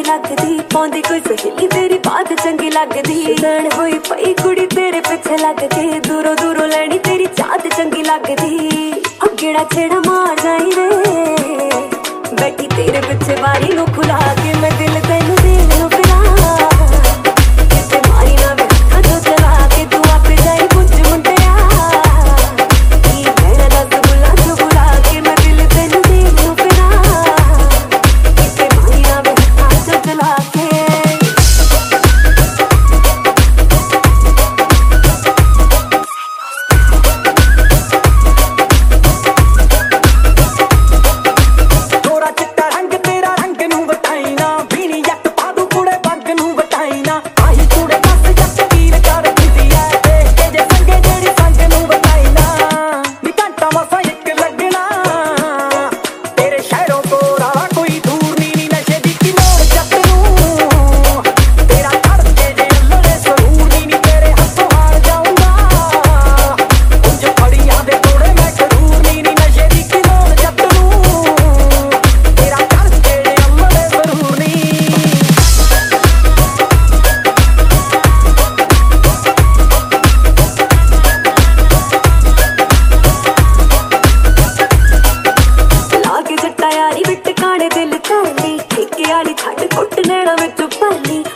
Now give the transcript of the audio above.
लगदी पाउंदी कोई सहेली तेरी बात चंगी लगदी नैन होई पई कुड़ी तेरे पिछे लग के दूरों दूरों लैनी तेरी चाहत चंगी लगदी गेड़ा छेड़ा मार जाई रे बैठी तेरे पिछे बारी नू खुला के मैं दिल तैनू देण नू फिरा किते मारी ना वे हत्थां चों चला के तू आपे जाई पुछ मुंडिया की मैं दस बुला चों बुला के मैं दिल तैनू देण नू फिरा किते मारी ना वे हत्थां चों चला के दिल काली ठेके वाली छड़ कुट नैना विच पाली